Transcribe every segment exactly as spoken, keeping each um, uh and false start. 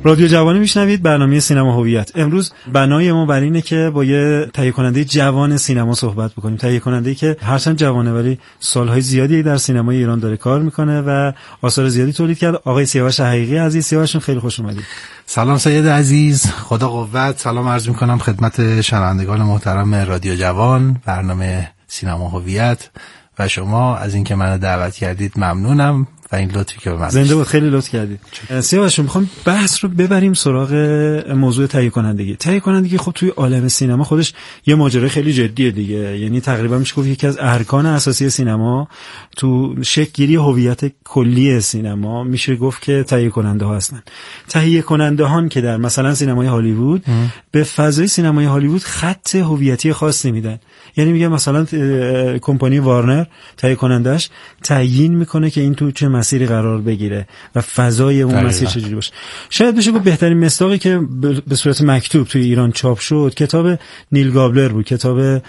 رادیو جوانی میشنوید، برنامه سینما هویت. امروز بنای ما بر اینه که با یه تهیه کننده جوان سینما صحبت بکنیم. تهیه کننده‌ای که هرچند جوانه ولی سالهای زیادی در سینمای ایران داره کار میکنه و آثار زیادی تولید کرده. آقای سیاوش حقیقی عزیز، سیاوشون خیلی خوش اومدید. سلام سید عزیز، خدا قوت. سلام عرض میکنم خدمت شنوندگان محترم رادیو جوان، برنامه سینما هویت و شما از اینکه منو دعوت کردید ممنونم و این لطفی که به من زنده بود. خیلی لطف کردید. سیاوش، میخوام بحث رو ببریم سراغ موضوع تهیه کنندگی. تهیه کنندگی خب توی عالم سینما خودش یه ماجرای خیلی جدیه دیگه، یعنی تقریبا میشه گفت یکی از ارکان اساسی سینما تو شکل گیری هویت کلی سینما میشه گفت که تهیه کننده ها هستن. تهیه کننده هان که در مثلا سینمای هالیوود ام. به فضای سینمای هالیوود خط هویتی خاصی میدن. یعنی میگه مثلا کمپانی وارنر تهیه کنندش تعیین میکنه که این تو چه مسیری قرار بگیره و فضای اون مسیر چجوری باشه. شاید بشه گفت بهترین مصداقی که به صورت مکتوب توی ایران چاپ شد کتاب نیل گابلر بود، کتاب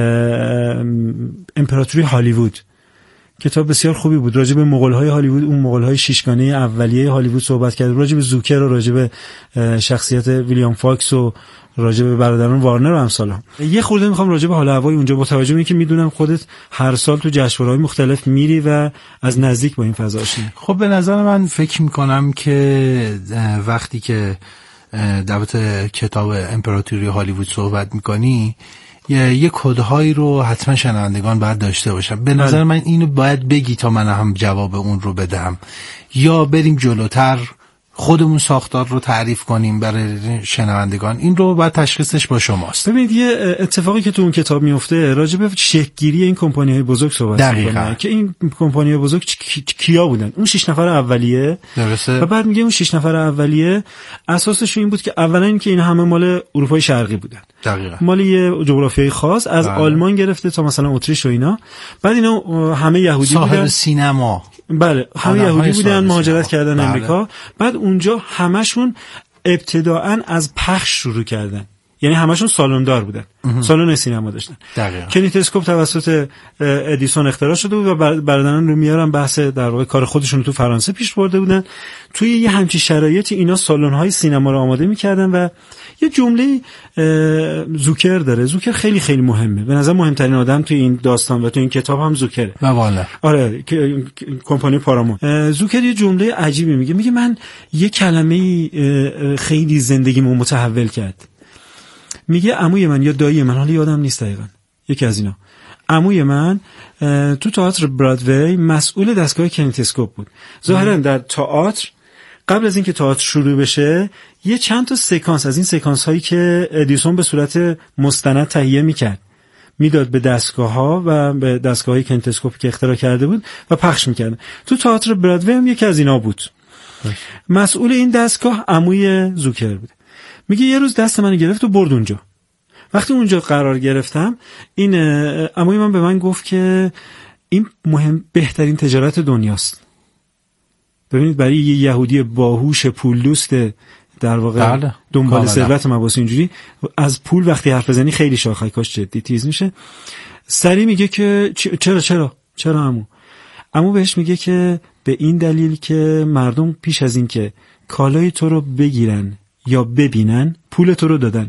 امپراتوری هالیوود. کتاب بسیار خوبی بود، راجع به مغول‌های هالیوود، اون مغول‌های شیشگانه اولیه هالیوود صحبت کرد، راجع به زوکر و راجع به شخصیت ویلیام فاکس و راجع به برادران وارنر و امثالها. یه خورده میخوام راجع به حال هوای اونجا، با توجه به اینکه میدونم خودت هر سال تو جشنواره‌های مختلف میری و از نزدیک با این فضا آشنایی. خب به نظر من فکر میکنم که وقتی که در مورد کتاب امپراتوری هالیوود صحبت میکنی یه کدهایی رو حتما شنوندگان باید داشته باشن. به نظر من اینو باید بگی تا من هم جواب اون رو بدم، یا بریم جلوتر خودمون ساختار رو تعریف کنیم برای شنوندگان. این رو باید تشخیصش با شماست. ببینید یه اتفاقی که تو اون کتاب میفته راجع به شکل‌گیری این کمپانی‌های بزرگ صحبت می‌کنه که این کمپانی‌های بزرگ کیا بودن. اون شش نفر اولیه درسته. و بعد میگه اون شش نفر اولیه اساسش این بود که اولا اینکه این همه مال اروپای شرقی بودن، دقیقاً مال یه جغرافیای خاص از بله. آلمان گرفته تا مثلا اتریش و اینا. بعد اینا همه یهودی صاحب بودن، صاحب سینما، بله همه یهودی بودن، مهاجرت کردن بله. امریکا. بعد اونجا همشون ابتداعاً از پخش شروع کردن، یعنی همشون سالوندار بودن، سالن سینما داشتن. کنیتسکوپ توسط ادیسون اختراع شده بود و برادران لومیر هم بحث در واقع کار خودشون رو تو فرانسه پیش برده بودن. توی یه همچین شرایطی اینا سالن‌های سینما رو آماده می‌کردن و یه جمله زوکر داره. زوکر خیلی خیلی مهمه، به نظر مهمترین آدم توی این داستان و توی این کتاب هم زوکره. و والا آره کمپانی پارامون. زوکر یه جمله عجیبی میگه، میگه من یه کلمه خیلی زندگیمو متحول کرد. میگه عموی من یا دایی من، حالا یادم نیست دقیقاً، یکی از اینا، عموی من تو تئاتر برادوی مسئول دستگاه کنیتسکوپ بود. ظاهرا در تئاتر قبل از اینکه تئاتر شروع بشه یه چند تا سکانس از این سکانس هایی که ادیسون به صورت مستند تهیه میکرد میداد به دستگاه‌ها و به دستگاه‌های کنیتسکوپ که اختراع کرده بود و پخش میکرد. تو تئاتر برادوی هم یکی از اینا بود. مسئول این دستگاه عموی زوکر بود. میگه یه روز دست منو گرفت و برد اونجا. وقتی اونجا قرار گرفتم این عموی من به من گفت که این مهم بهترین تجارت دنیاست. ببینید برای یه یهودی باهوش پول دوست در واقع دنبال ثروت مباحث اینجوری از پول وقتی حرف بزنی خیلی شاخه کاش جدی تیز میشه. سری میگه که چرا چرا چرا عمو؟ عمو بهش میگه که به این دلیل که مردم پیش از این که کالای تو رو بگیرن یا ببینن پول تو رو دادن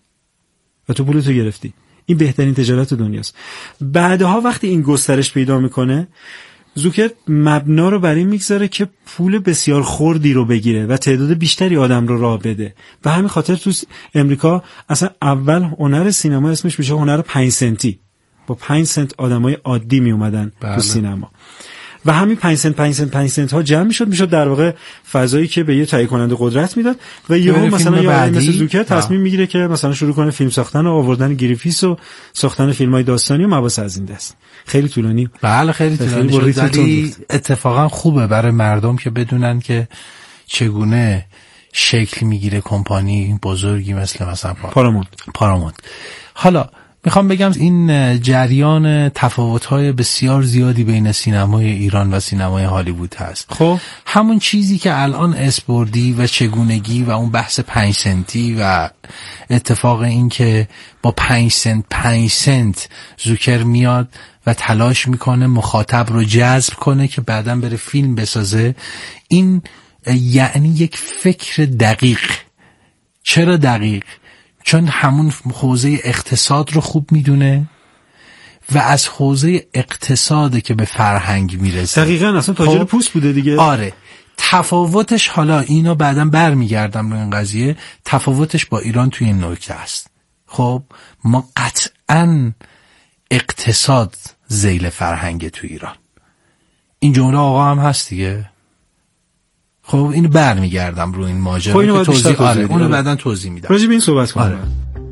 و تو پول تو گرفتی. این بهترین تجارت دنیاست. بعدها وقتی این گسترش پیدا میکنه زوکر مبنا رو بر این میگذاره که پول بسیار خردی رو بگیره و تعداد بیشتری آدم رو راه بده و همین خاطر تو امریکا اصلا اول هنر سینما اسمش میشه هنر پنج سنتی، با پنج سنت آدمای عادی می اومدن تو سینما و همین پنج سنت پنج سنت پنج سنت ها جمع میشد میشد در واقع فضایی که به یه تهیه کننده قدرت میداد و یهو مثلا یه آدم مثل زوکر تصمیم میگیره که مثلا شروع کنه فیلم ساختن و آوردن گریفیس و ساختن فیلم‌های داستانی و مباحث از این دست. خیلی طولانی. بله خیلی طولانی شد، ولی اتفاقا خوبه برای مردم که بدونن که چگونه شکل میگیره کمپانی بزرگی مثل مثلا پارامونت. پارامونت. حالا میخوام بگم این جریان تفاوت‌های بسیار زیادی بین سینمای ایران و سینمای هالیوود هست. خب همون چیزی که الان اسپوردی و چگونگی و اون بحث پنج سنتی و اتفاق این که با پنج سنت پنج سنت زوکر میاد و تلاش میکنه مخاطب رو جذب کنه که بعداً بره فیلم بسازه، این یعنی یک فکر دقیق. چرا دقیق؟ چون همون حوزه اقتصاد رو خوب میدونه و از حوزه اقتصاده که به فرهنگ میرسه. دقیقاً، اصلا تاجر خب. پوست بوده دیگه. آره. تفاوتش، حالا اینو بعداً برمیگردم رو این قضیه، تفاوتش با ایران توی این نکته است. خب ما قطعاً اقتصاد ذیل فرهنگ تو ایران. این جمله آقا هم هست دیگه. خب اینو برمیگردم رو این ماجرا خب که توضیح آره اونو بعداً توضیح میدم. راجع به این صحبت کنم. آره.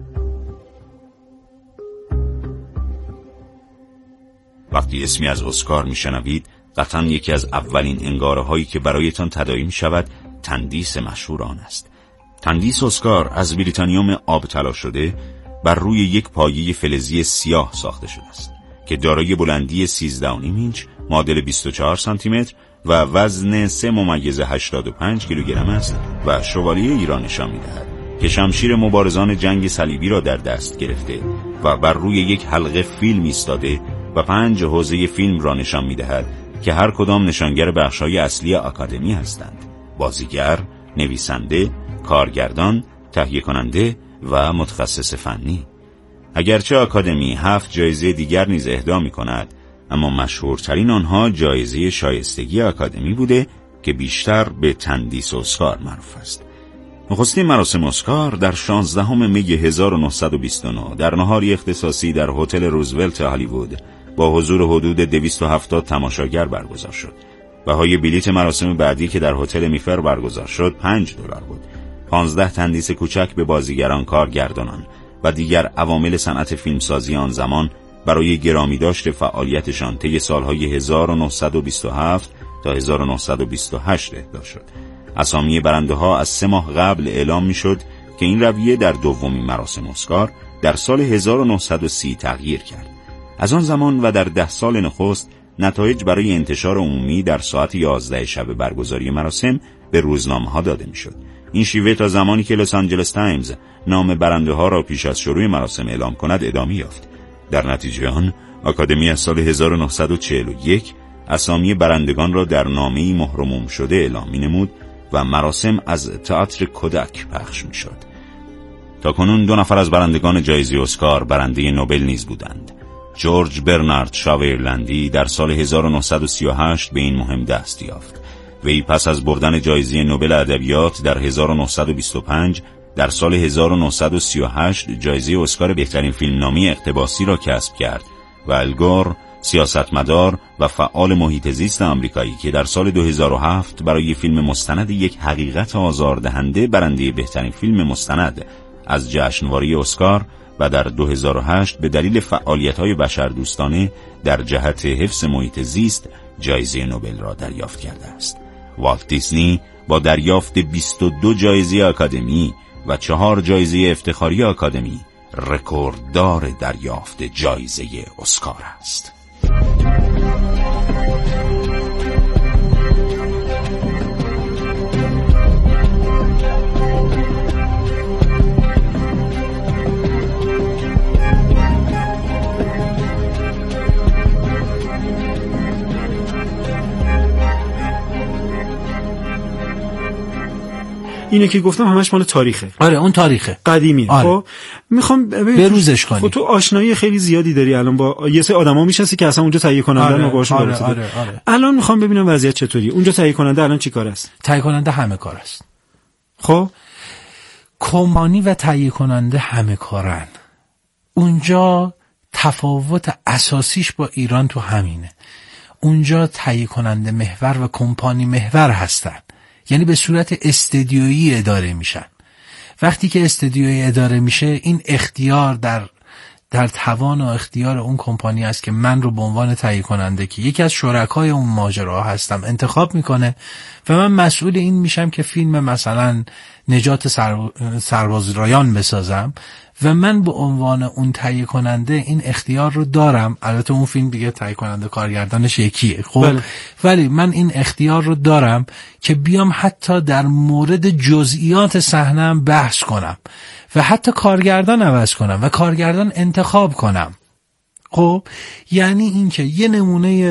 وقتی اسمی از اسکار میشنوید قطعاً یکی از اولین انگاره هایی که برایتان تداعی می شود تندیس مشهور آن است. تندیس اسکار از بریتانیوم آب طلا شده بر روی یک پایه فلزی سیاه ساخته شده است که دارای بلندی سیزده و نیم اینچ، معادل بیست و چهار سانتی متر و وزن سه ممیز هشتاد و پنج کیلوگرم است و شوالیه ایران نشان می‌دهد که شمشیر مبارزان جنگ صلیبی را در دست گرفته و بر روی یک حلقه فیلم ایستاده و پنج حوزه فیلم را نشان می‌دهد که هر کدام نشانگر بخش‌های اصلی آکادمی هستند: بازیگر، نویسنده، کارگردان، تهیه کننده و متخصص فنی. اگرچه آکادمی هفت جایزه دیگر نیز اهدا می‌کند، اما مشهورترین آنها جایزه شایستگی آکادمی بوده که بیشتر به تندیس اسکار معروف است. نخستین مراسم اسکار در شانزدهم می هزار و نهصد و بیست و نه در نهاری اختصاصی در هتل روزولت هالیوود با حضور حدود دویست و هفتاد تماشاگر برگزار شد. بهای بلیت مراسم بعدی که در هتل میفر برگزار شد پنج دلار بود. پانزده تندیس کوچک به بازیگران، کارگردانان و دیگر عوامل صنعت فیلمسازی آن زمان برای گرامی داشت فعالیتشان طی سالهای هزار و نهصد و بیست و هفت تا هزار و نهصد و بیست و هشت اهدا شد. اسامی برنده ها از سه ماه قبل اعلام می شد که این رویه در دومین مراسم اسکار در سال هزار و نهصد و سی تغییر کرد. از آن زمان و در ده سال نخست نتایج برای انتشار عمومی در ساعت یازده شب برگزاری مراسم به روزنامه ها داده می شد. این شیوه تا زمانی که لس آنجلس تایمز نام برنده ها را پیش از شروع مراسم اعلام کند ادامه یافت. در نتیجه آن آکادمی از سال هزار و نهصد و چهل و یک اسامی برندگان را در نامه‌ای مهرموم شده اعلام می‌نمود و مراسم از تئاتر کودک پخش می‌شد. تاکنون دو نفر از برندگان جایزه اسکار برنده نوبل نیز بودند. جورج برنارد شاو ایرلندی در سال هزار و نهصد و سی و هشت به این مهم دست یافت. وی پس از بردن جایزه نوبل ادبیات در هزار و نهصد و بیست و پنج در سال هزار و نهصد و سی و هشت جایزه اسکار بهترین فیلمنامه اقتباسی را کسب کرد و ال گور، سیاستمدار و فعال محیط زیست آمریکایی که در سال دو هزار و هفت برای فیلم مستند یک حقیقت آزاردهنده برنده بهترین فیلم مستند از جشنواره اسکار و در دو هزار و هشت به دلیل فعالیت‌های بشردوستانه در جهت حفظ محیط زیست جایزه نوبل را دریافت کرده است. والت دیزنی با دریافت بیست و دو جایزه آکادمی و چهار جایزه افتخاری آکادمی رکورددار دریافت جایزه اسکار است. اینه که گفتم همش مال تاریخه. آره اون تاریخه قدیمیه. آره. خب میخوام بروزش کنی. خب تو آشنایی خیلی زیادی داری الان با یه سری آدما میشناسی که اصلا اونجا تهیه کننده آره. ما باشون آره. رابطه آره. آره. الان میخوام ببینم وضعیت چطوریه اونجا. تهیه کننده الان چیکار است؟ تهیه کننده همه کار است. خب کمپانی و تهیه کننده همه کارن. اونجا تفاوت اساسیش با ایران تو همینه. اونجا تهیه کننده محور و کمپانی محور هستن، یعنی به صورت استدیویی اداره میشن. وقتی که استدیویی اداره میشه این اختیار در در توان و اختیار اون کمپانی است که من رو به عنوان تهیه کننده که یکی از شرکای اون ماجرا هستم انتخاب میکنه و من مسئول این میشم که فیلم مثلا نجات سر... سربازرایان بسازم و من به عنوان اون تهیه کننده این اختیار رو دارم. البته اون فیلم دیگه تهیه کننده کارگردانش یکیه خب بله. ولی من این اختیار رو دارم که بیام حتی در مورد جزئیات صحنه‌ام بحث کنم و حتی کارگردان عوض کنم و کارگردان انتخاب کنم. خب یعنی این که یه نمونه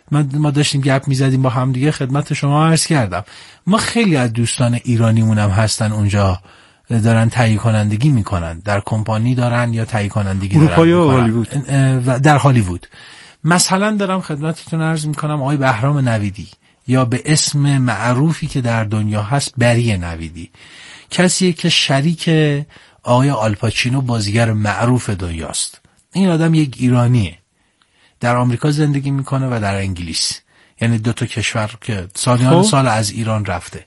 ما ما داشتیم گپ میزدیم با هم دیگه، خدمت شما عرض کردم ما خیلی از دوستان ایرانیمون هم هستن اونجا دارن تهیه کنندگی میکنن، در کمپانی دارن یا تهیه کنندگی دارن اروپا یا هالیوود و در هالیوود. مثلا دارم خدمتتون عرض میکنم آقای بهرام نویدی، یا به اسم معروفی که در دنیا هست بری نویدی، کسیه که شریک آقای آلپاچینو بازیگر معروف دنیاست. این آدم یک ایرانیه، در آمریکا زندگی میکنه و در انگلیس، یعنی دو تا کشور که سالیان سال از ایران رفته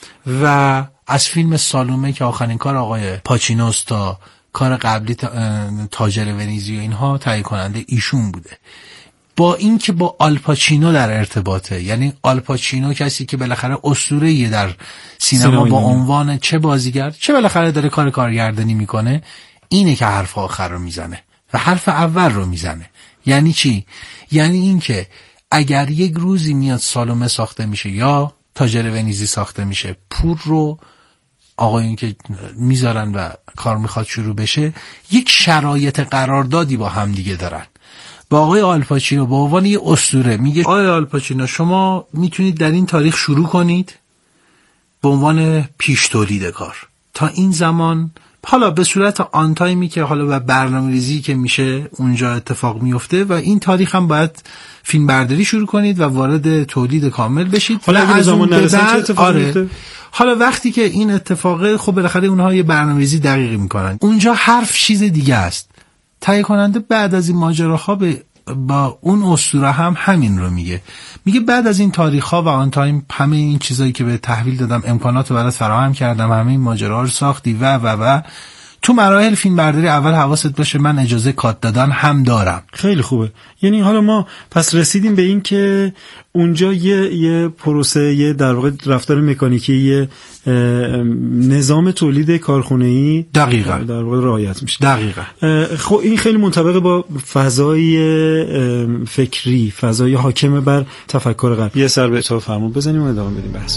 و از فیلم سالومه که آخرین کار آقای پاچینوست تا کار قبلی تاجر ونیزی و اینها تهیه کننده ایشون بوده. با این که با آلپاچینو در ارتباطه، یعنی آلپاچینو کسی که بالاخره اسطوره‌ایه در سینما با عنوان چه بازیگر چه بالاخره داره کار کارگردانی میکنه، اینه که حرف آخر رو میزنه و حرف اول رو میزنه. یعنی چی؟ یعنی این که اگر یک روزی میاد سالومه ساخته میشه یا تاجر ونیزی ساخته میشه، پول رو آقایون که میذارن و کار میخواد شروع بشه، یک شرایط قراردادی با هم دیگه دارن. با آقای آلپاچینو به عنوان یه اسطوره میگه آقای آلپاچینو شما میتونید در این تاریخ شروع کنید به عنوان پیش تولید کار، تا این زمان حالا به صورت آن تایمی که حالا و برنامه‌ریزی که میشه اونجا اتفاق میفته و این تاریخ هم باید فیلم برداری شروع کنید و وارد تولید کامل بشید. حالا از زمان نرسید چه اتفاقی آره. میفته؟ حالا وقتی که این اتفاقه خب بالاخره اونها یه برنامه‌ریزی دقیقی میکنن. اونجا حرف چیز دیگه است. تهیه کننده بعد از این ماجراها به با اون اسطوره هم همین رو میگه. میگه بعد از این تاریخ‌ها و آن تایم همه این چیزایی که به تحویل دادم، امکانات رو برات فراهم کردم، همه این ماجراها رو ساختی و و و تو مراحل فیلم برداری اول حواست باشه من اجازه کات دادن هم دارم. خیلی خوبه. یعنی حالا ما پس رسیدیم به این که اونجا یه یه پروسه، یه در واقع رفتار مکانیکی، یه نظام تولید کارخونه‌ای دقیقاً در واقع رعایت میشه. دقیقاً. خب این خیلی منطبق با فضای فکری، فضای حاکم بر تفکر غرب. یه سر به اتفاق فرمون بزنیم و ادامه بدیم بحث.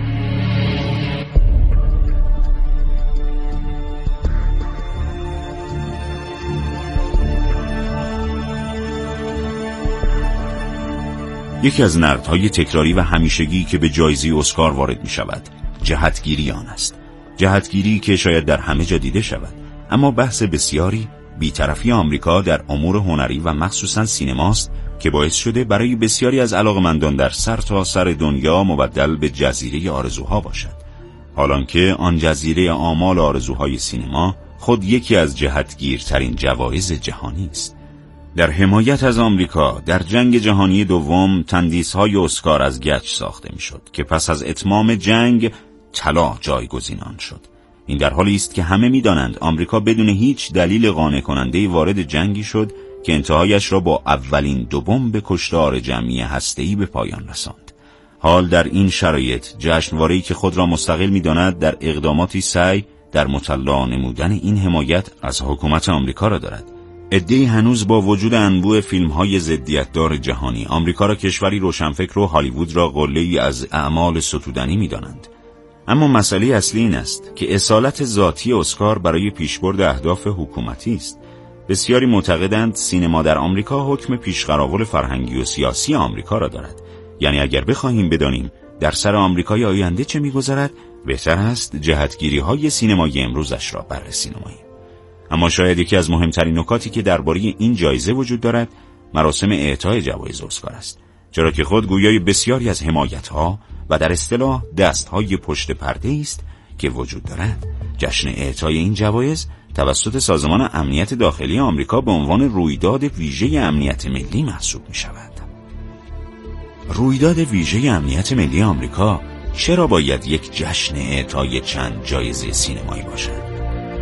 یکی از نقدهای تکراری و همیشگی که به جایزه اسکار وارد می شود جهتگیری آن است. جهتگیری که شاید در همه جا دیده شود، اما بحث بسیاری بی‌طرفی آمریکا در امور هنری و مخصوصاً سینماست که باعث شده برای بسیاری از علاقمندان در سر تا سر دنیا مبدل به جزیره آرزوها باشد، حالانکه آن جزیره آمال آرزوهای سینما خود یکی از جهتگیرترین جوایز جهانی است. در حمایت از آمریکا در جنگ جهانی دوم تندیس‌های اسکار از گچ ساخته می‌شد که پس از اتمام جنگ طلا جایگزین آن شد. این در حالی است که همه می‌دانند آمریکا بدون هیچ دلیل قانع کننده وارد جنگی شد که انتهایش را با اولین دو بمب کشتار جمعی هسته‌ای به پایان رساند. حال در این شرایط جشنواره‌ای که خود را مستقل می‌داند در اقداماتی سعی در مطلع نمودن این حمایت از حکومت آمریکا را دارد. عده‌ای هنوز با وجود انبوه فیلم‌های ضدیت‌دار جهانی آمریکا را کشوری روشنفکر و هالیوود را قله‌ای از اعمال ستودنی می‌دانند. اما مسئله اصلی این است که اصالت ذاتی اسکار برای پیشبرد اهداف حکومتی است. بسیاری معتقدند سینما در آمریکا حکم پیشقراول فرهنگی و سیاسی آمریکا را دارد. یعنی اگر بخواهیم بدانیم در سر آمریکای آینده چه می‌گذرد، بهتر است جهتگیری‌های سینمایی امروزش را بررسی نماییم. اما شاید یکی از مهمترین نکاتی که درباره این جایزه وجود دارد مراسم اعطای جوایز اسکار است، چرا که خود گویای بسیاری از حمایت‌ها و در اصطلاح دست‌های پشت پرده است که وجود دارد. جشن اعطای این جوایز توسط سازمان امنیت داخلی آمریکا به عنوان رویداد ویژه امنیت ملی محسوب می‌شود. رویداد ویژه امنیت ملی آمریکا چرا باید یک جشن اعطای چند جایزه سینمایی باشد؟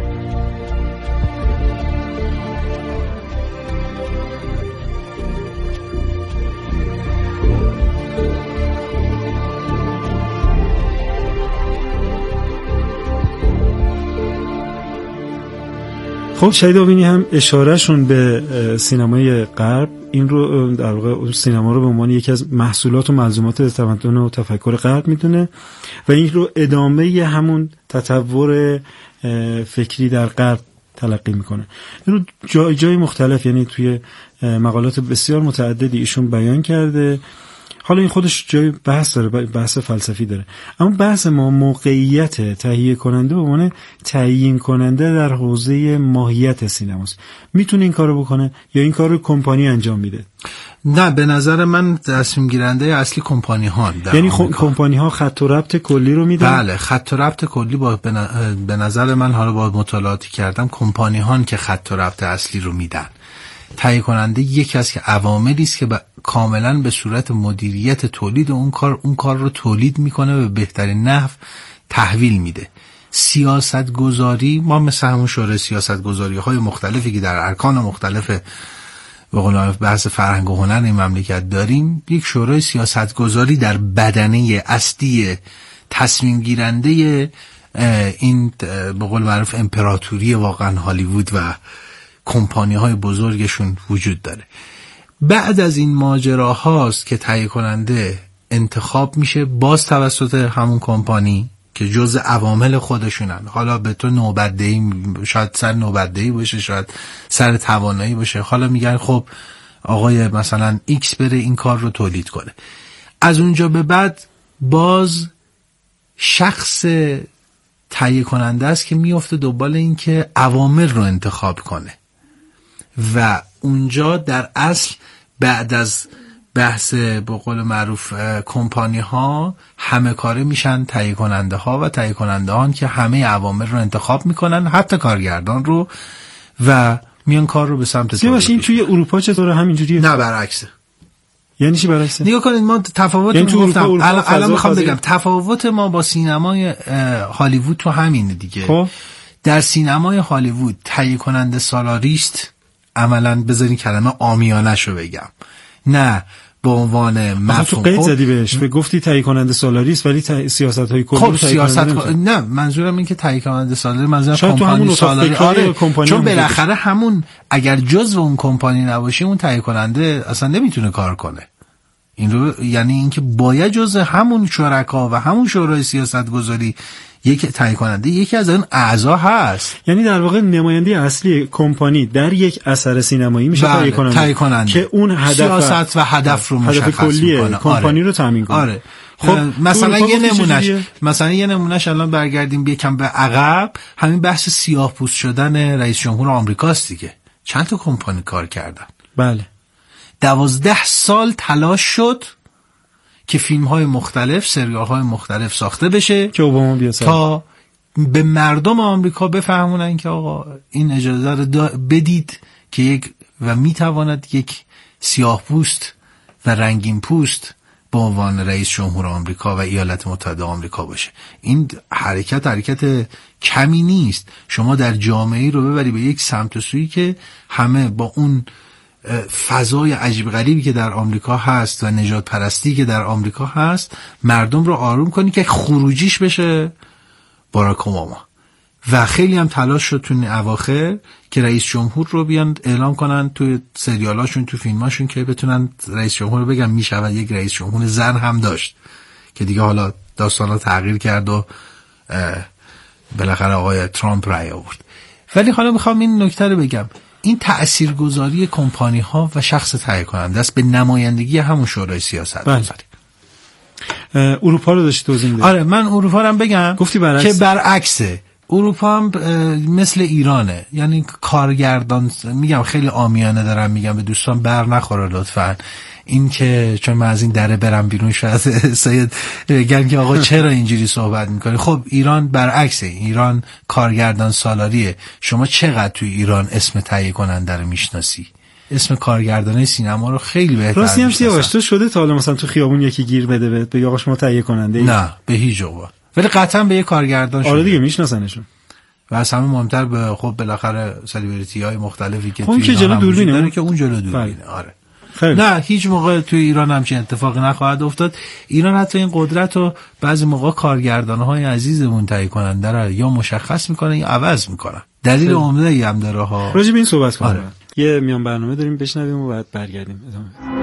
خب شهید آوینی هم اشارهشون به سینمای غرب این رو در واقع سینما رو به عنوان یکی از محصولات و ملزومات تمدن و تفکر غرب میدونه و این رو ادامه همون تطور فکری در غرب تلقی میکنه. این رو جای جای مختلف، یعنی توی مقالات بسیار متعددی ایشون بیان کرده حالا این خودش جای بحث داره، بحث فلسفی داره، اما بحث ما موقعیت تهیه کننده به عنوان تعیین کننده در حوزه ماهیت سینماست. میتونه این کارو بکنه یا این کارو کمپانی انجام میده؟ نه، به نظر من تصمیم گیرنده اصلی کمپانی ها، یعنی خب کمپانی ها خط و ربط کلی رو میدن. بله، خط و ربط کلی با به نظر من، حالا با مطالعاتی کردم، کمپانی ها که خط و ربط اصلی رو میدن. تهیه کننده یکی از که عواملی است که با کاملا به صورت مدیریت تولید اون کار اون کار رو تولید میکنه و به بهترین نحو تحویل میده. سیاست گذاری، ما مثل همون شورای سیاست گذاری های مختلفی که در ارکان مختلف به قول معروف بحث فرهنگ و هنر این مملکت داریم، یک شورای سیاست گذاری در بدنه اصلی تصمیم گیرنده این به قول معروف امپراتوری واقعا هالیوود و کمپانی های بزرگشون وجود داره. بعد از این ماجرا هاست که تهیه کننده انتخاب میشه باز توسط همون کمپانی که جزء عوامل خودشونن. حالا به تو نوبتدهی، شاید سر نوبتدهی باشه، شاید سر توانایی باشه. حالا میگن خب آقای مثلا ایکس بره این کار رو تولید کنه. از اونجا به بعد باز شخص تهیه کننده است که میفته دنبال این که عوامل رو انتخاب کنه و اونجا در اصل بعد از بحث به قول معروف کمپانی ها همه کاره میشن تهیه کننده ها و تهیه کننده ها که همه عوامل رو انتخاب میکنن، حتی کارگردان رو، و میان کار رو به سمت تولید. این توی اروپا چطوره؟ همینجوریه؟ نه، برعکسه. یعنی چی برعکسه؟ نگاه کنید، ما تفاوت یعنی رو گفتم الان الان میخوام بگم تفاوت ما با سینمای هالیوود تو همینه دیگه. خب در سینمای هالیوود تهیه کننده سالاریست، عملاً بذارین کلمه عامیانه‌شو بگم، نه به عنوان مفهوم. تو قید زدی بهش، به گفتی تهیه کننده سالاریست ولی ت... سیاست‌های کلی خب سیاست ک... نه، منظورم این که تهیه کننده سالاری منظورم کمپانی سالاری. آره، چون بالاخره همون اگر جزء اون کمپانی نباشه اون تهیه کننده اصلا نمیتونه کار کنه. این رو یعنی اینکه باید جزء همون شرکا و همون شورای سیاست گذاری یک تهیه کننده یکی از اون اعضا هست. یعنی در واقع نماینده اصلی کمپانی در یک اثر سینمایی میشه تهیه کننده. تهیه کننده که اون هدف سیاست و هدف رو مشخص میکنه، کمپانی رو تامین کنه. آره. خب مثلا یه نمونهش مثلا یه نمونهش الان برگردیم یکم به عقب، همین بحث سیاه پوست شدن رئیس جمهور آمریکاست دیگه. چند تا کمپانی کار کردن؟ بله. دوازده سال تلاش شد که فیلم های مختلف، سریال های مختلف ساخته بشه که اوباما بیاد تا به مردم آمریکا بفهمونن که آقا این اجازه رو بدید که یک و میتواند یک سیاه پوست و رنگین پوست به عنوان رئیس جمهور آمریکا و ایالات متحده آمریکا باشه. این حرکت حرکت کمی نیست. شما در جامعه رو ببری به یک سمت و سویی که همه با اون فضای عجیب غریبی که در آمریکا هست و نژاد پرستی که در آمریکا هست مردم رو آروم کنی که خروجیش بشه باراک اوباما. و خیلی هم تلاش شد تو اواخر که رئیس جمهور رو بیان اعلام کنن تو سریالاشون، تو فیلماشون، که بتونن رئیس جمهور رو بگن میشود یک رئیس جمهور زن هم داشت که دیگه حالا داستانا تغییر کرد و بالاخره آقای ترامپ رأی آورد. ولی حالا میخوام این نکته رو بگم، این تأثیرگذاری کمپانی ها و شخص تهیه کننده است به نمایندگی همون شورای سیاست گذاری. اروپا رو داشتی توضیح میدی؟ آره، من اروپا رو هم بگم. گفتی برعکس. که برعکسه. اروپا هم مثل ایرانه، یعنی کارگردان، میگم خیلی عامیانه دارم میگم، به دوستان بر نخوره لطفاً این که چون من از این دره برم بیرون شاید سید بگن که آقا چرا اینجوری صحبت میکنی. خب ایران برعکسه، ایران کارگردان سالاریه. شما چقدر توی ایران اسم تهیه کننده رو میشناسی؟ اسم کارگردانه سینما رو خیلی بهتر راستی هم سیاوش تو شده تا حالا مثلا تو خیابون یکی گیر بده بهت بگه آقا شما تهیه کننده ای؟ نه به هیچ عنوان، ولی قطعا به یه کارگردان شده. آره دیگه میشناسنشون. و از همه مهمتر به خب بالاخره سلیبریتی های مختلفی که توی ایران دوربینه داره که اون جلو دوربینه. آره خیلی. نه هیچ موقع توی ایران همچین اتفاقی نخواهد افتاد. ایران حتی این قدرت رو بعضی موقع کارگردان‌های عزیزمون تهیه کننده رو یا مشخص میکنن یا عوض میکنن. دلیل عمده‌ای هم داره ها. راجع به این صحبت کنیم. آره. یه میان برنامه داریم بشنویم و بعد برگردیم ادامه.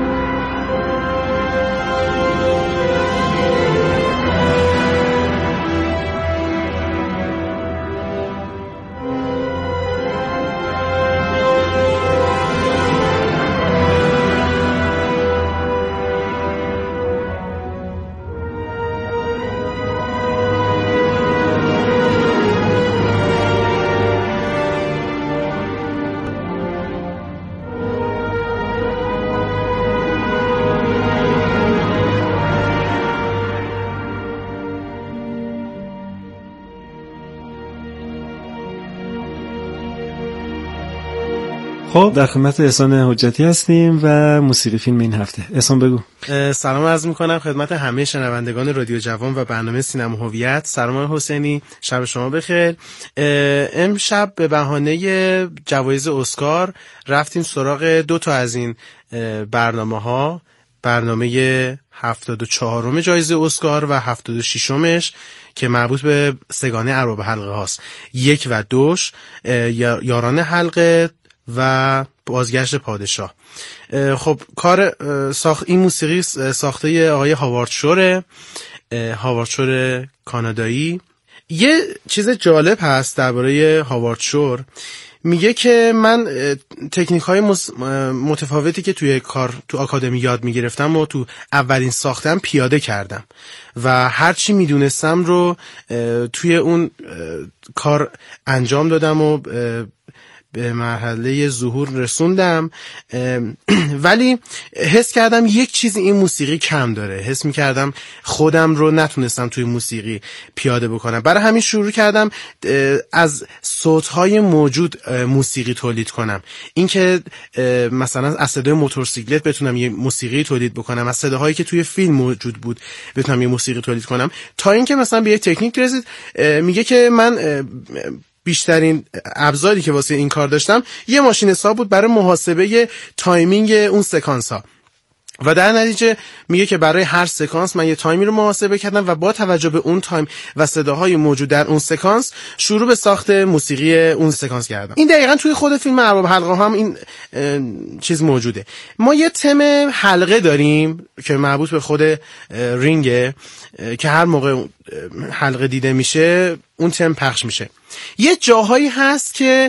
خب در خدمت احسان حجتی هستیم و موسیقی فیلم این هفته. احسان بگو. سلام عرض میکنم خدمت همه شنوندگان رادیو جوان و برنامه سینما هویت. سلام حسینی، شب شما بخیر. امشب به بهانه جوایز اسکار رفتیم سراغ دو تا از این برنامه ها، برنامه هفتاد و چهارم جایزه اسکار و هفتاد و ششمش که مربوط به سگانه ارباب حلقه هاست. یک و دوش، یاران حلقه و بازگشت پادشاه. خب کار ساخت این موسیقی ساخته آقای هاوارد شوره، هاوارد شور کانادایی. یه چیز جالب هست درباره هاوارد شور، میگه که من تکنیک های متفاوتی که توی کار تو آکادمی یاد میگرفتم و تو اولین ساختم پیاده کردم و هرچی میدونستم رو توی اون کار انجام دادم و به مرحله ظهور رسوندم. ولی حس کردم یک چیزی این موسیقی کم داره، حس میکردم خودم رو نتونستم توی موسیقی پیاده بکنم. برای همین شروع کردم از صوتهای موجود موسیقی تولید کنم. این که مثلا از صدای موتورسیکلت بتونم یه موسیقی تولید بکنم، از صداهایی که توی فیلم موجود بود بتونم یه موسیقی تولید کنم، تا اینکه مثلا به یه تکنیک رسید. میگه که من بیشترین ابزاری که واسه این کار داشتم یه ماشین حساب بود برای محاسبه تایمینگ اون سکانس ها و در نتیجه میگه که برای هر سکانس من یه تایمی رو محاسبه کردم و با توجه به اون تایم و صداهای موجود در اون سکانس شروع به ساخت موسیقی اون سکانس کردم. این دقیقاً توی خود فیلم ارباب حلقه هم این چیز موجوده. ما یه تم حلقه داریم که مربوط به خود رینگه که هر موقع حلقه دیده میشه اون تم پخش میشه. یه جاهایی هست که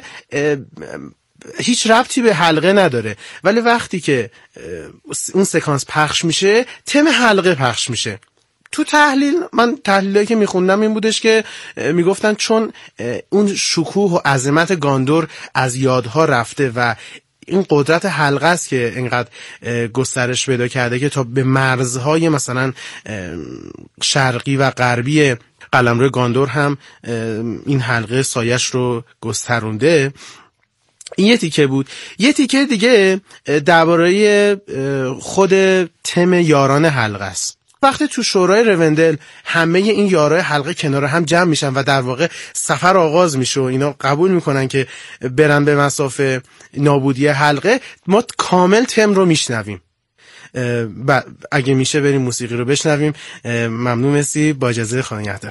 هیچ ربطی به حلقه نداره ولی وقتی که اون سکانس پخش میشه تم حلقه پخش میشه. تو تحلیل من تحلیلی که میخوندم این بودش که میگفتن چون اون شکوه و عظمت گاندور از یادها رفته و این قدرت حلقه است که اینقدر گسترش پیدا کرده که تا به مرزهای مثلا شرقی و غربی قلمرو گاندور هم این حلقه سایش رو گسترونده. این یه تیکه بود. یه تیکه دیگه درباره خود تم یاران حلقه است. وقتی تو شورای روندل همه این یارای حلقه کنار هم جمع میشن و در واقع سفر آغاز میشه و اینا قبول میکنن که برن به مسافه نابودی حلقه، ما کامل تم رو میشنویم. اگه میشه بریم موسیقی رو بشنویم. ممنون مسی، با اجازه خانم نگهدار.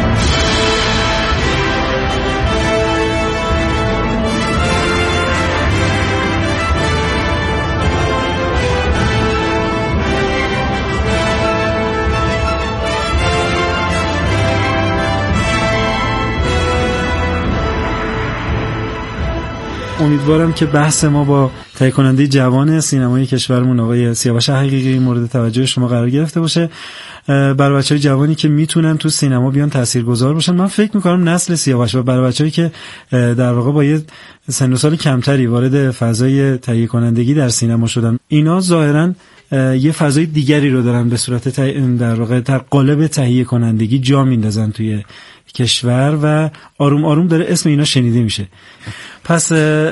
امیدوارم که بحث ما با تهیه کننده جوان سینمای کشورمون آقای سیاوش حقیقی مورد توجه شما قرار گرفته باشه. برای بچهای جوانی که میتونن تو سینما بیان تاثیرگذار باشن، من فکر میکنم نسل سیاوش و برای بچه‌ای که در واقع با یه سن و سال کمتری وارد فضای تهیه کنندگی در سینما شدن، اینا ظاهراً یه فضای دیگری رو دارن به صورت در واقع در قالب تهیه کنندگی جا میندازن توی کشور و آروم آروم داره اسم اینا شنیده میشه. پس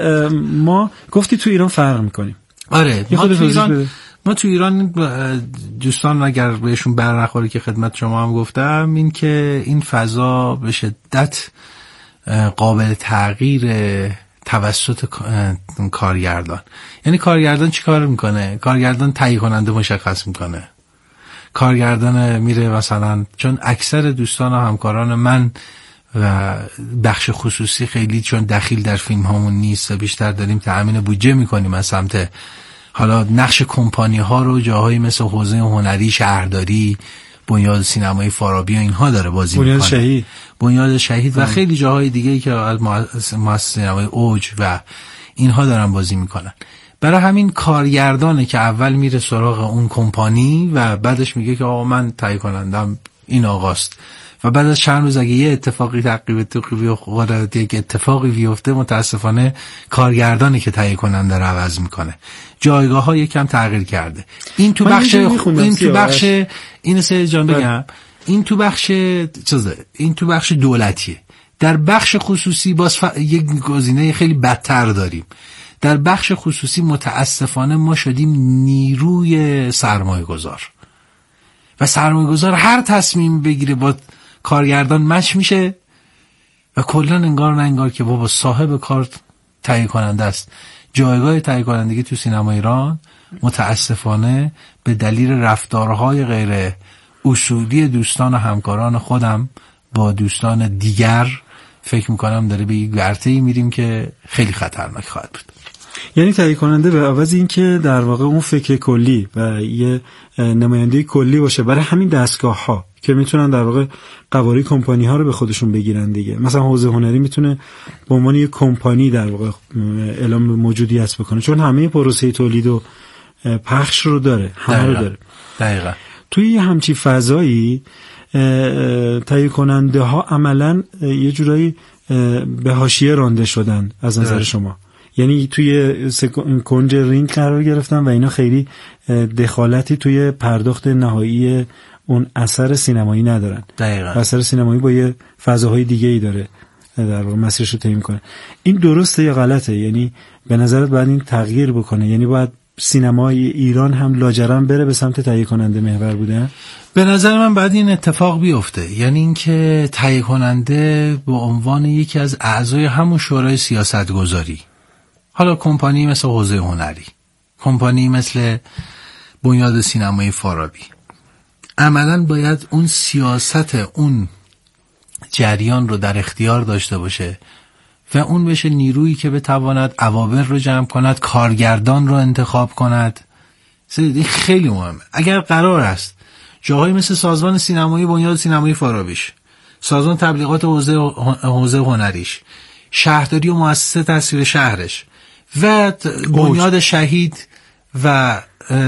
ما گفتی تو ایران فرق میکنیم. آره ما تو ایران ما تو ایران دوستان اگر بهشون بر نخوره که خدمت شما هم گفتم، این که این فضا به شدت قابل تغییر توسط کارگردان. یعنی کارگردان چی کار میکنه؟ کارگردان تهیه کننده مشخص میکنه. کارگردان میره مثلا، چون اکثر دوستان و همکاران من و بخش خصوصی خیلی چون دخیل در فیلم هامون نیست و بیشتر داریم تأمین بودجه میکنیم از سمت حالا نقش کمپانی ها رو جاهایی مثل حوزه هنری، شهرداری، بنیاد سینمای فارابی و اینها داره بازی میکنه. بنیاد شهید بنیاد شهید و خیلی جاهای دیگه که از مؤسسه سینمای اوج و اینها دارن بازی میکنن. برای همین کارگردانه که اول میره سراغ اون کمپانی و بعدش میگه که آقا من تهیه کنندم این آقاست و بعد از چند روز اگه یه اتفاقی تعقیب توقیفی و قراردادی یک اتفاقی بیفته، متاسفانه کارگردانی که تهیه کننده رو عوض میکنه. جایگاه ها یکم تغییر کرده. این تو بخش این تو بخش این سه جان بگم این تو بخش چیزه این تو بخش دولتیه. در بخش خصوصی باز ف... یک گزینه خیلی بدتر داریم. در بخش خصوصی متاسفانه ما شدیم نیروی سرمایه گذار و سرمایه گذار هر تصمیم بگیره با کارگردان مچ میشه و کلا انگار نه انگار که بابا صاحب کار تهیه کننده است. جایگاه تهیه کنندگی تو سینما ایران متاسفانه به دلیل رفتارهای غیر اصولی دوستان و همکاران خودم با دوستان دیگر فکر میکنم داره به یک ورطه‌ای میریم که خیلی خطرناک خواهد بود. یعنی تهیه کننده به عوض این که در واقع اون فکر کلی و یه نماینده کلی باشه برای همین دستگاه ها که میتونن در واقع قواری کمپانی ها رو به خودشون بگیرن دیگه. مثلا حوزه هنری میتونه به عنوان یه کمپانی در واقع اعلام موجودیت بکنه چون همه پروسه تولید و پخش رو داره، همه رو داره. دقیقاً. توی یه همچی فضایی تهیه کننده ها عملاً یه جورایی به حاشیه رانده شدن از نظر شما. یعنی توی کنج رینگ قرار گرفتن و اینا خیلی دخالتی توی پرداخت نهایی اون اثر سینمایی ندارن. دقیقاً. اثر سینمایی با یه فضاهای دیگه ای داره در واقع مسیرش رو طی می‌کنه. این درسته یا غلطه؟ یعنی به نظرت باید این تغییر بکنه؟ یعنی باید سینمای ایران هم لاجرم بره به سمت تهیه کننده محور بودن؟ به نظر من باید این اتفاق بیفته، یعنی اینکه تهیه کننده به عنوان یکی از اعضای همون شورای سیاستگذاری، حالا کمپانی مثل حوزه هنری، کمپانی مثل بنیاد سینمای فارابی، عملاً باید اون سیاست اون جریان رو در اختیار داشته باشه و اون بشه نیرویی که بتواند عوامل رو جمع کند، کارگردان رو انتخاب کند. این خیلی مهمه. اگر قرار است جاهایی مثل سازمان سینمایی بنیاد سینمایی فارابیش، سازمان تبلیغات حوزه حوزه هنریش، شهرداری و مؤسسه تصویر شهرش و بنیاد شهید و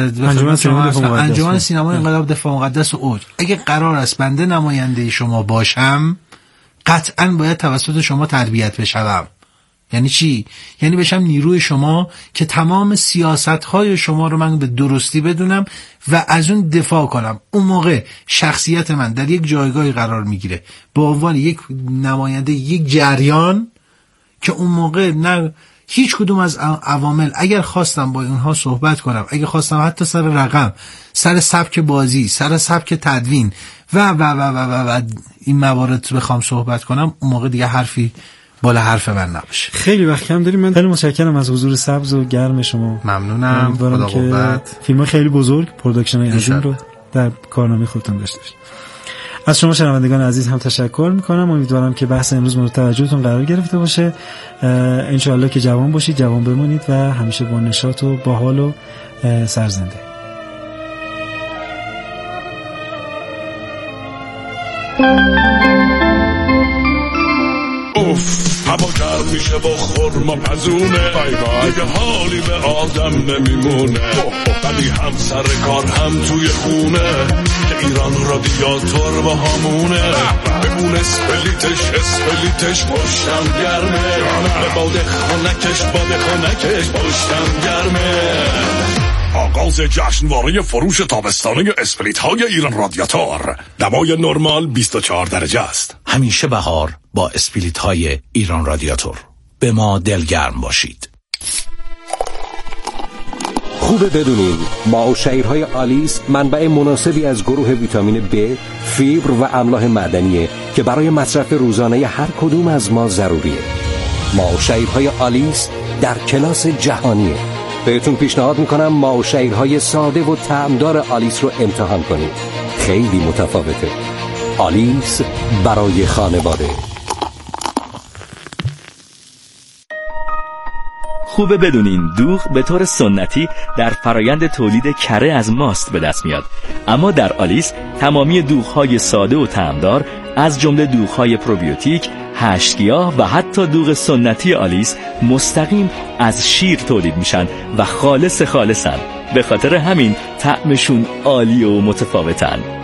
انجمن سینمای انقلاب دفاع مقدس و اوج، اگه قرار است بنده نماینده شما باشم قطعاً باید توسط شما تربیت بشم. یعنی چی؟ یعنی بشم نیروی شما که تمام سیاست‌های شما رو من به درستی بدونم و از اون دفاع کنم. اون موقع شخصیت من در یک جایگاهی قرار میگیره به عنوان یک نماینده یک جریان که اون موقع نه هیچ کدوم از عوامل اگر خواستم با اونها صحبت کنم، اگر خواستم حتی سر رقم، سر سبک بازی، سر سبک تدوین و و و و و, و این موارد بخوام صحبت کنم، اون موقع دیگه حرفی بالا حرف من نباشه. خیلی وقت کم داریم. من خیلی متشکرم از حضور سبز و گرم شما. ممنونم. خدا قوت. فیلم خیلی بزرگ، پروداکشن عظیم رو در کارنامه خودتون داشته باشید. از شما شنوندگان عزیز هم تشکر میکنم. امیدوارم که بحث امروز مورد توجهتون قرار گرفته باشه. انشاءالله که جوان باشید، جوان بمونید و همیشه با نشاط و باحال و سرزنده. اوف هوا گرم میشه با خورما پزونه، دیگه حالی به آدم نمیمونه، ولی هم سر کار هم توی خونه که ایران رادیاتور با همونه، بمون اسپلیتش اسپلیتش پشتم گرمه، به باده خانکش باده خانکش پشتم گرمه. آغاز جشنواره فروش تابستانه اسپلیت های ایران رادیاتور. دمای نرمال بیست و چهار درجه است. همیشه بهار با اسپلیت های ایران رادیاتور. به ما دلگرم باشید. خوبه بدونید ماء و شعیرهای آلیس منبع مناسبی از گروه ویتامین B، فیبر و املاح معدنیه که برای مصرف روزانه هر کدوم از ما ضروریه. ماء و شعیرهای آلیس در کلاس جهانیه. بهتون پیشنهاد میکنم ماء و شعیرهای ساده و طعمدار آلیس رو امتحان کنید. خیلی متفاوته. آلیس برای خانواده. خوبه بدونین دوغ به طور سنتی در فرایند تولید کره از ماست به دست میاد، اما در آلیس تمامی دوغ‌های ساده و طعمدار از جمله دوغ‌های پروبیوتیک، هشت‌گیاه و حتی دوغ سنتی آلیس مستقیم از شیر تولید میشن و خالص خالصن. به خاطر همین طعمشون عالی و متفاوتن.